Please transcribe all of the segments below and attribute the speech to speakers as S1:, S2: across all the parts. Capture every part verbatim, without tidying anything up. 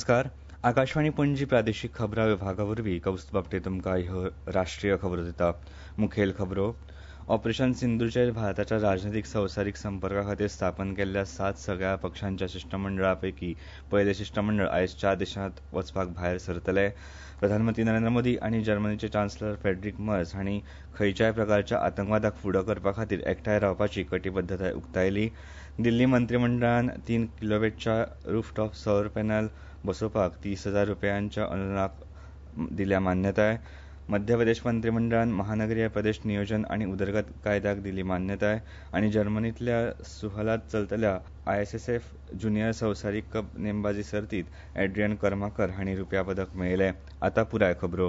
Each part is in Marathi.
S1: नमस्कार. आकाशवाणी पणजी प्रादेशीक खबरां विभागा वरवीं कौस्तुभ आपटे तुमकां ह्यो राष्ट्रीय खबरो दिता. मुखेल खबरो. ऑपरेशन सिंधूचेर भारताच्या राजनीतीक संवसारीक संपर्का खातीर स्थापन केल्ल्या सात सगळ्या पक्षांच्या शिष्टमंडळा पैकी पयलें शिष्टमंडळ आयज चार देशांत वचपाक भायर सरतले. प्रधानमंत्री नरेंद्र मोदी आनी जर्मनीचे चान्सलर फ्रेडरिक मर्ज हांणी खंयच्याय प्रकारच्या आतंकवादाक फुडो करपा खातीर एकठांय रावपाची कटीबद्धताय उक्तायली. दिल्ली मंत्रिमंडळान तीन किलोवॅटच्या रूफटॉप सौर पॅनल बसोवपाक तीस हजार रुपयांच्या अनुदानाक दिल्या मान्यताय. मध्य प्रदेश मंत्रिमंडळान महानगरीय प्रदेश नियोजन आनी उदरगत कायद्याक दिली मान्यताय आनी जर्मनींतल्या सुहलात चलतल्या आयएसएसएफ ज्युनियर संवसारीक कप नेमबाजी सर्तीत एड्रियन कर्माकर हांणी रुप्या पदक मेळयलें. आतां पुराय खबरो.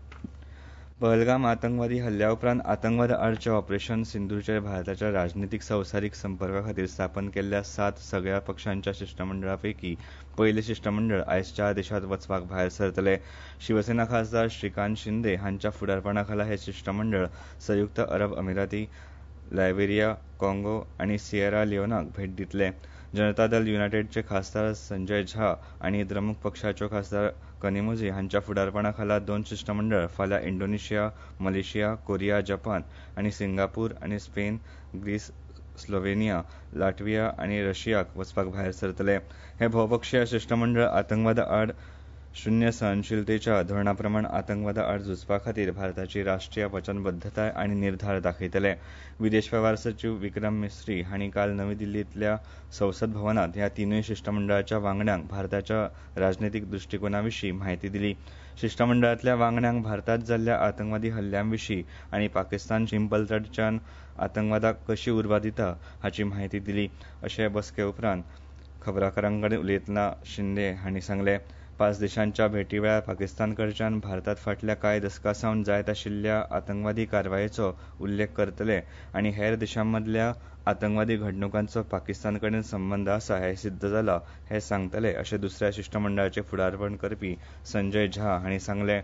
S1: पहलगाम आतंकवादी हल्ल्या उपरांत आतंकवादा आडच्या ऑपरेशन सिंधूचेर भारताच्या राजनीतीक संवसारीक संपर्का खातीर स्थापन केल्ल्या सात सगळ्या पक्षांच्या शिष्टमंडळा पैकी पयलें शिष्टमंडळ आयज चार देशांत वचपाक भायर सरतले. शिवसेना खासदार श्रीकांत शिंदे हांच्या फुडारपणा खाला हे शिष्टमंडळ संयुक्त अरब अमिराती, लायबेरिया, काँगो आनी सियेरा लिओनाक भेट दितले. जनता दल युनायटेडचे खासदार संजय झा आनी द्रमुक पक्षाच्यो खासदार कनिमोझी हांच्या फुडारपणा खाला दोन शिष्टमंडळ फाल्यां इंडोनेशिया, मलेशिया, कोरिया, जपान आनी सिंगापूर आनी स्पेन, ग्रीस, स्लोव्हेनिया, लाटविया आनी रशियाक वचपाक भायर सरतले. हे भोवपक्षीय शिष्टमंडळ आतंकवादा आड शून्य सहनशीलतेच्या धोरणा प्रमाण आतंकवादा आड झुजपा खातीर भारताची राष्ट्रीय वचनबद्धताय आनी निर्धार दाखयतले. विदेश वेव्हार सचीव विक्रम मिस्री हांणी काल नवी दिल्लींतल्या संसद भवनांत ह्या तिनूय शिष्टमंडळाच्या वांगड्यांक भारताच्या राजनीतीक दृश्टिकोनाविशीं म्हायती दिली. शिष्टमंडळांतल्या वांगड्यांक भारतात जाल्ल्या आतंकवादी हल्ल्यांविशीं आनी पाकिस्तान शिंपलतडच्यान आतंकवादाक कशी उर्बा दिता हाची म्हायती दिली, अशें बसके उपरांत खबराकारांकडेन उलयतना शिंदे हांणी सांगलें. पांच देशांच्या भेटी वेळार पाकिस्तान कडच्यान भारतात फाटल्या कांय दशकां सावन जायत आशिल्ल्या आतंकवादी कारवायेचो उल्लेख करतले आनी हेर देशांमदल्या आतंकवादी घडणुकांचो पाकिस्तान कडेन संबंद आसा हें सिद्ध जालां हें सांगतले, अशें दुसऱ्या शिष्टमंडळाचें फुडारपण करपी संजय झा हांणी सांगलें.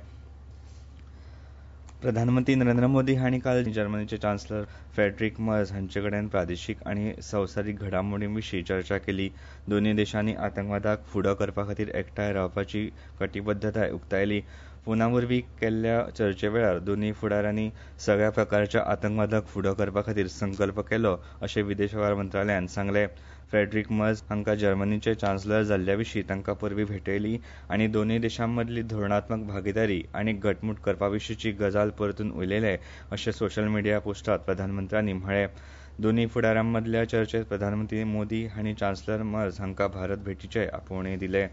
S1: प्रधानमंत्री नरेंद्र मोदी हांणी काल जर्मनीचे चान्सलर फ्रेडरिक मर्ज हांचे कडेन प्रादेशीक आनी संवसारीक घडामोडींविशीं चर्चा केली. दोनूय देशांनी आतंकवादाक फुडो करपा खातीर एकठांय रावपाची कटीबद्धताय उक्तायली. फोना वरवीं केल्ल्या चर्चे वेळार दोनूय फुडाऱ्यांनी सगळ्या प्रकारच्या आतंकवादाक फुडो करपा खातीर संकल्प केलो, अशें विदेश वेव्हार मंत्रालयान सांगलें. फ्रेडरिक मर्ज हांकां जर्मनीचे चान्सलर जाल्ल्या विशीं तांकां परबीं भेटयली आनी दोनूय देशांमदली धोरणात्मक भागीदारी आनीक घटमूट करपा विशींची गजाल परतून उलयले, अशें सोशल मिडिया पोस्टांत प्रधानमंत्र्यांनी म्हळें. दोनूय फुडाऱ्यांमदल्या चर्चेत प्रधानमंत्री मोदी हांणी चान्सलर मर्ज हांकां भारत भेटीचे आपोवणें दिले.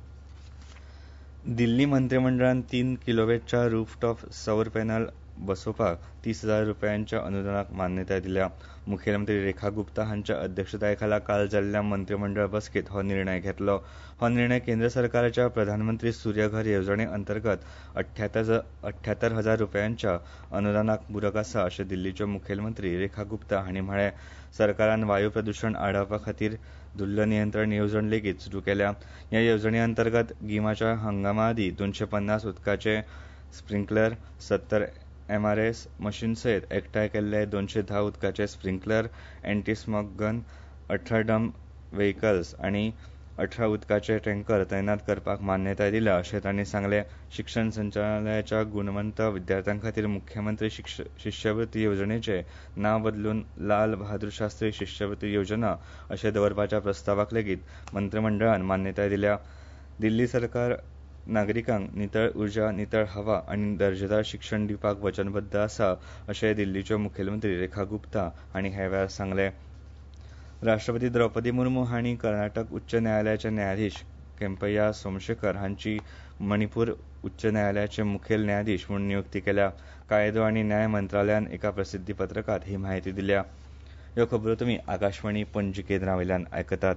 S1: दिल्ली मंत्रिमंडळान तीन किलोवॅटच्या रूफटॉप सौर पॅनल बसोवपाक तीस हजार रुपयांच्या अनुदानाक मान्यताय दिल्या. मुखेलमंत्री रेखा गुप्ता हांच्या अध्यक्षताये खाला काल जाल्ल्या मंत्रिमंडळ बसकेंत हो निर्णय घेतलो. हो निर्णय केंद्र सरकाराच्या प्रधानमंत्री सूर्यघर येवजणे अंतर्गत अठ्ठ्यात्तर हजार रुपयांच्या अनुदानाक पूरक आसा, अशें दिल्लीच्यो मुखेलमंत्री रेखा गुप्ता हांणी म्हळें. सरकारान वायू प्रदूशण आडावपा खातीर धुल्ल नियंत्रण येवजण लेगीत सुरू केल्या. ह्या येवजणे अंतर्गत गिमाच्या हंगामा आदीं दोनशे पन्नास उदकाचे स्प्रिंकलर, सत्तर एमआरएस मशीन सयत एकठांय केल्ले दोनशे धा उदकाचे स्प्रिंकलर, एन्टी स्मॉग गन, अठरा डंप व्हेईकल्स आनी अठरा उदकाचे टँकर तैनात करपाक मान्यताय दिल्या, अशें तांणी सांगलें. शिक्षण संचालनालयाच्या गुणवंत विद्यार्थ्यां खातीर मुख्यमंत्री शिश्यवृत्ती येवजणेचें नांव बदलून लाल बहादूर शास्त्री शिश्यवृत्ती येवजणा अशें दवरपाच्या प्रस्तावाक लेगीत मंत्रिमंडळान मान्यताय दिल्या. दिल्ली सरकार नागरिकांक नितळ उर्जा, नितळ हवा आनी दर्जेदार शिक्षण दिवपाक वचनबद्ध आसा, अशें दिल्लीच्यो मुखेलमंत्री रेखा गुप्ता हांणी हे वेळार सांगलें. राष्ट्रपती द्रौपदी मुर्मू हांणी कर्नाटक उच्च न्यायालयाचे न्यायाधीश केंपय्या सोमशेखर हांची मणिपूर उच्च न्यायालयाचे मुखेल न्यायाधीश म्हूण नियुक्ती केल्या. कायदो आनी न्याय मंत्रालयान एका प्रसिद्धी पत्रकांत ही म्हायती दिल्या. ह्यो खबरो तुमी आकाशवाणी पणजी केंद्रावयल्यान आयकतात.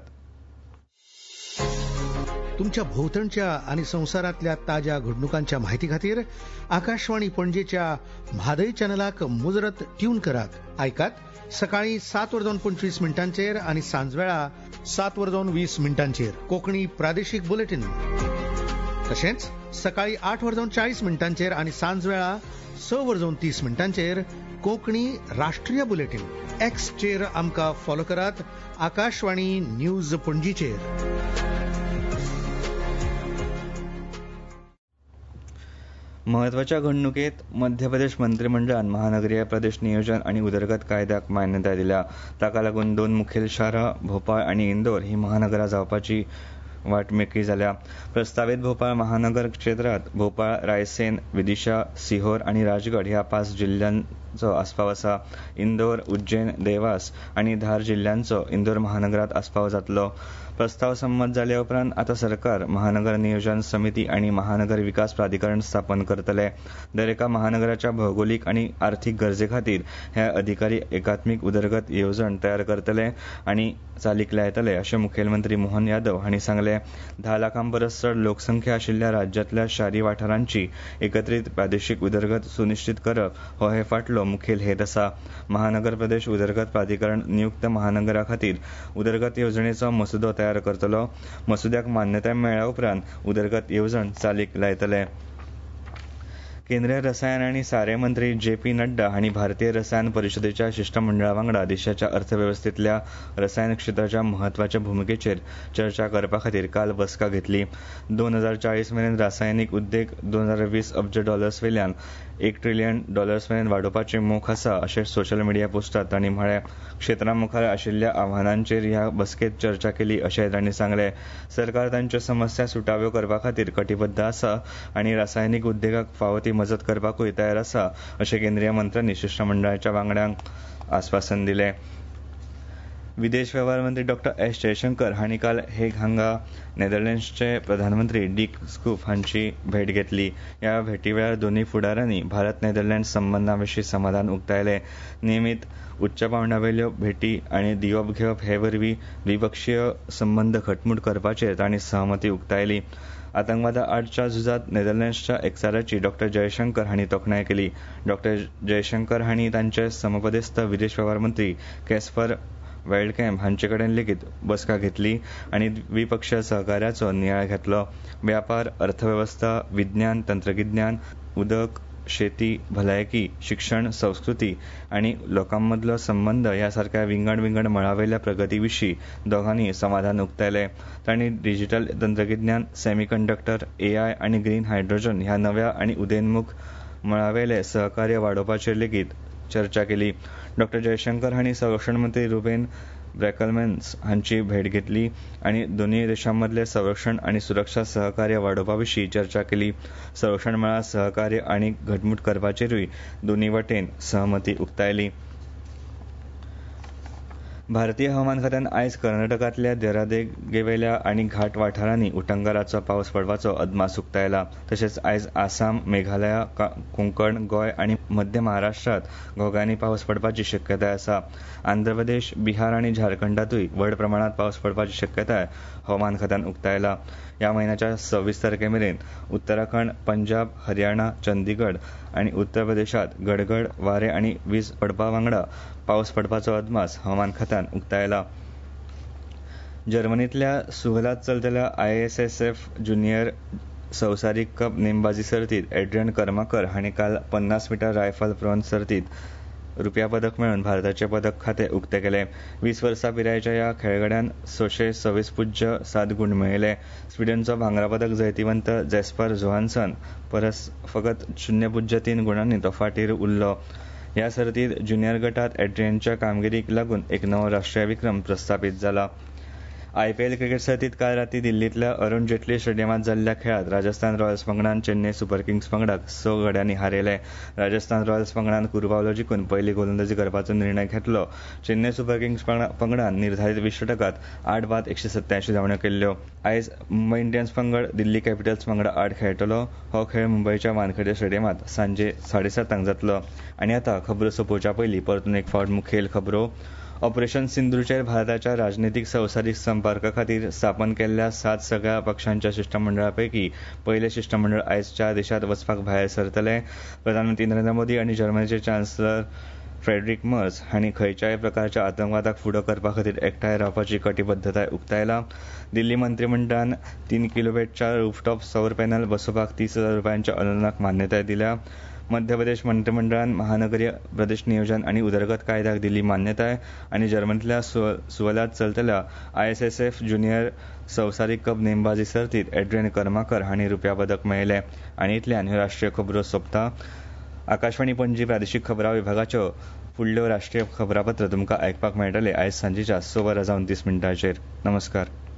S2: तुमच्या भोवतणच्या आणि संसारातल्या ताज्या घडणुकांच्या माहिती खातीर आकाशवाणी पणजेच्या म्हादय चॅनलाक मुजरत ट्यून करात. आयकात सकाळी सात वरदोन पंचवीस मिनटांचेर आणि सांजवेळा सात वरदोन वीस मिनटांचेर कोंकणी प्रादेशीक बुलेटिन. तशेंच सकाळी आठ वरदोन चाळीस मिनटांचेर आणि सांजवेळा स वरदोन तीस मिनटांचेर कोंकणी राष्ट्रीय बुलेटिन. एक्स चेर आमकां फॉलो करात. आकाशवाणी न्यूज पणजीचेर.
S1: महत्वाच्या घडणुकेत मध्य प्रदेश मंत्रिमंडळान महानगरीय प्रदेश नियोजन आणि उदरगत कायद्याक मान्यताय दिल्या. ताका लागून दोन मुखेल शारां भोपाळ आणि इंदोर ही महानगरां जावपाची वाट मेकळी जाल्या. प्रस्तावित भोपाळ महानगर क्षेत्रात भोपाळ, रायसेन, विदिशा, सिहोर आणि राजगड ह्या पाच जिल्ह्यांचो आस्पाव आसा. इंदोर, उज्जैन, देवास आणि धार जिल्ह्यांचो इंदोर महानगरात आस्पाव जातलो. प्रस्ताव संमत जाले उपरांत आता सरकार महानगर नियोजन समिती आणि महानगर विकास प्राधिकरण स्थापन करतले. दरेका महानगराच्या भौगोलिक आणि आर्थीक गरजे खातीर हे अधिकारी एकात्मीक उदरगत येवजण तयार करतले आनी चालीक लायतले अशें मुखेलमंत्री मोहन यादव हांणी सांगले. धा लाखां परस चड लोकसंख्या आशिल्ल्या राज्यांतल्या शारी वाठारांची एकत्रीत प्रादेशीक उदरगत सुनिश्चित करप हो हे फाटलो मुखेल हेत आसा. महानगर प्रदेश उदरगत प्राधिकरण नियुक्त महानगरा खातीर उदरगत येवजणेचो मसुदो तयार करतलो. मसुद्याक मान्यताय मेळ्ळ्या उपरांत उदरगत येवजण चालीक लायतले. केंद्रीय रसायन आनी सारे मंत्री जे पी नड्डा हांणी भारतीय रसायन परिशदेच्या शिष्टमंडळा वांगडा देशाच्या अर्थवेवस्थेतल्या रसायन क्षेत्राच्या म्हत्वाच्या भुमिकेचेर चर्चा करपा खातीर काल बसका घेतली. दोन हजार चाळीस मेरेन रासायनीक उद्देग दोन हजार वीस अब्ज डॉलर्स वेल्यान एक ट्रिलियन डॉलर्स मेरेन वाडोवपाचे मोख आसा अशें सोशल मिडिया पोस्टात तांणी म्हळें. क्षेत्रा मुखार आशिल्ल्या आव्हानांचेर ह्या बसकेत चर्चा केली अशेंय तांणी सांगलें. सरकार तांच्यो समस्या सुटाव्यो करपा खातीर कटिबद्ध आसा आनी रासायनीक उद्देगाक फावो ती मजत करपाकूय तयार आसा अशें केंद्रीय मंत्र्यांनी शिष्टमंडळाच्या वांगड्यांक आस्वासन दिलें. विदेश वेव्हार मंत्री डॉ एस जयशंकर हांणी काल हेग हांगा नेदरलँड्सचे प्रधानमंत्री डीक स्कूफ हांची भेट घेतली. ह्या भेटी वेळार दोनूय फुडाऱ्यांनी भारत नेदरलँड्स संबंधांविशीं समाधान उक्तायलें. नियमीत उच्च पांवड्यावेल्यो भेटी आनी दिवप घेवप हे वरवीं द्विपक्षीय संबंद घटमूट करपाचेर तांणी सहमती उक्तायली. आतंकवादा आडच्या झुजात नेदरलँड्सच्या एकचाराची डॉ जयशंकर हांणी तोखणाय केली. डॉ जयशंकर हांणी तांचे समपदस्थ विदेश वेव्हार मंत्री कॅस्पर वेल्डकॅम्प हांचे कडेन लेगीत बसका घेतली आनी द्विपक्षीय सहकार्याचो नियाळ घेतलो. व्यापार, अर्थवेवस्था, विज्ञान, तंत्रगिन्यान, उदक, शेती, भलायकी, शिक्षण, संस्कृती आनी लोकांमदलो संबंद ह्या सारक्या विंगड विंगड मळावेल्या प्रगती विशीं दोगांनी समाधान उक्तायलें. तांणी डिजिटल तंत्रगिन्यान, सेमीकंडक्टर, एआय आनी ग्रीन हायड्रोजन ह्या नव्या आनी उदयनमुख मळावेले सहकार्य वाडोवपाचेर लेगीत चर्चा केली. डॉ जयशंकर हांणी संरक्षण मंत्री रुबेन ब्रॅकलमेन्स हांची भेट घेतली आनी दोनूय देशांमदले संरक्षण आनी सुरक्षा सहकार्य वाडोवपा विशीं चर्चा केली. संरक्षण मळार सहकार्य आनी घटमूट करपाचेरूय दोनूय वटेन सहमती उक्तायली. भारतीय हवामान खात्यान आयज कर्नाटकांतल्या दर्यादेगेवेल्या आनी घाट वाठारांनी उटंगाराचो पावस पडपाचो अदमास उक्तायला. तशेंच आयज आसाम, मेघालया, कोंकण, गोंय आनी मध्य महाराष्ट्रांत घोग्यांनी पावस पडपाची शक्यताय आसा. आंध्र प्रदेश, बिहार आनी झारखंडातूय व्हड प्रमाणांत पावस पडपाची शक्यताय हवामान खात्यान उक्तायला. ह्या म्हयन्याच्या सव्वीस तारखे मेरेन उत्तराखंड, पंजाब, हरियाणा, चंदीगड आनी उत्तर प्रदेशांत गडगड वारे आनी वीज पडपा वांगडा पावस पडपाचो अदमास हवामान खात्यान उक्तायला. जर्मनींतल्या सुहलात चलतल्या I S S F junior संवसारीक कप नेमबाजी सर्तीत एड्रियन कर्माकर हांणी काल पन्नास मीटर रायफल प्रॉन सर्तीत रुपया पदक मेळोवन भारताचे पदक खातें उक्तें केलें. वीस वर्सां पिरायेच्या ह्या खेळगड्यान सशे सव्वीस पुज्य सात गुण मेळयले. स्विडनचो भांगरा पदक जैतिवंत जॅस्पर जोहान्सन परस फकत शुन्य पुज्य तीन गुणांनी तो फाटीर उरलो. ह्या सर्तीत ज्युनियर गटात एड्रियनच्या कामगिरीक लागून एक नवो राष्ट्रीय विक्रम प्रस्थापीत जाला. आयपीएल क्रिकेट सर्तीत काल रातीं दिल्लींतल्या अरुण जेटली स्टेडियमांत जाल्ल्या खेळांत राजस्थान रॉयल्स पंगडान चेन्नई सुपर किंग्स पंगडाक स गड्यांनी हारयले. राजस्थान रॉयल्स पंगडान कुरबावलो जिखून पयली गोलंदाजी करपाचो निर्णय घेतलो. चेन्नई सुपर किंग्स पंगडान निर्धारीत वीस षटकांत आठ बाद एकशे सत्त्यायंशी धांवड्यो केल्ल्यो. आयज मुंबय इंडियन्स पंगड दिल्ली कॅपिटल्स पंगडा आड खेळटलो. हो खेळ मुंबयच्या वानखेडे स्टेडियमांत सांजे साडेसातांक जातलो. आनी आतां खबरो सोंपोवच्या पयलीं परतून एक फावट मुखेल खबरो. ऑपरेशन सिंधूरचेर भारताच्या राजनीतीक संवसारीक संपर्का खातीर स्थापन केल्ल्या सात सगळ्या पक्षांच्या शिष्टमंडळा पैकी पयले शिष्टमंडळ आयज चार देशांत वचपाक भायर सरतले. प्रधानमंत्री नरेंद्र मोदी आनी जर्मनीचे चान्सलर फ्रेडरिक मर्स हांणी खंयच्याय प्रकारच्या आतंकवादाक फुडो करपा खातीर एकठांय रावपाची कटिबद्धताय उक्तायला. दिल्ली मंत्रिमंडळान तीन किलोवॅटच्या रुफटॉप सौर पॅनल बसोवपाक तीस हजार रुपयांच्या अनुदानाक मान्यताय दिल्या. मध्य प्रदेश मंत्रिमंडळान महानगरीय प्रदेश नियोजन आनी उदरगत कायद्याक दिली मान्यताय आनी जर्मनीतल्या सुवलात चलतल्या I S S F junior संवसारीक कप नेमबाजी सर्तीत एड्रियन कर्माकर हांणी रुप्या पदक मेळयलें. आनी इतल्यान ह्यो राष्ट्रीय खबरो सोंपता. आकाशवाणी पणजी प्रादेशीक खबरां विभागाच्यो फुडल्यो राष्ट्रीय खबरापत्र तुमकां आयकपाक मेळटले आयज सांजेच्या स वरां जावन तीस मिनटांचेर. नमस्कार.